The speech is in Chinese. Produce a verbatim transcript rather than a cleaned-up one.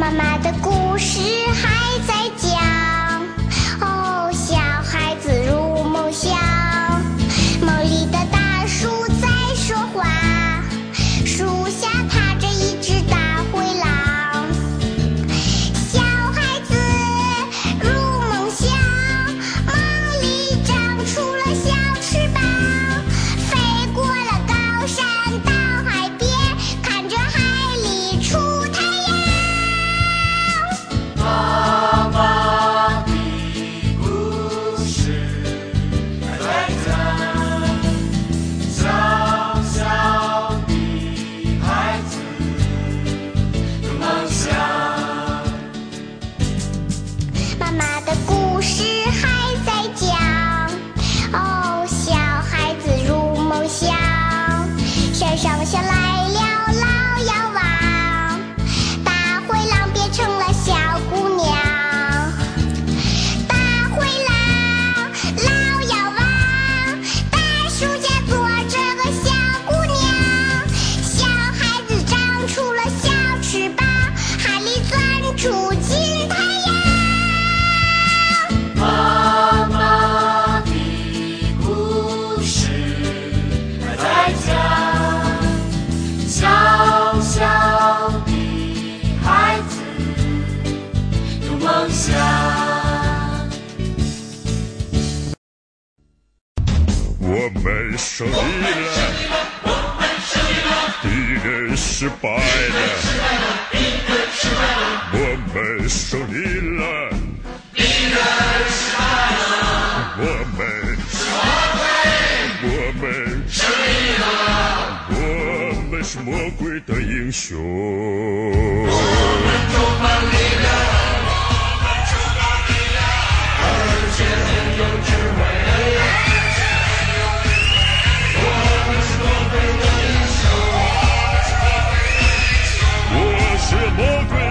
妈妈的故事还在讲，哦，小孩子入梦乡。梦里的大树在说话，树下趴着一只大灰狼。小孩子入梦乡，梦里长出了小翅膀，飞过了高山到海边，看着海里出太阳。 妈妈的故事还在讲，小小的孩子有梦想。 妈妈的故事还在讲，哦，小孩子入梦乡。山上下来了老妖王，大灰狼变成了小姑娘。大灰狼，老妖王，大树下坐着个小姑娘。小孩子长出了小翅膀，海里钻出金太阳。 妈妈的故事还在讲，小小的孩子有梦想。 我们胜利了，敌人失败了，我们胜利了，我们我们胜利了，我们是魔鬼的英雄。 我们充满力量，我们充满力量，而且很有智慧。我们是魔鬼的英雄， 我是魔鬼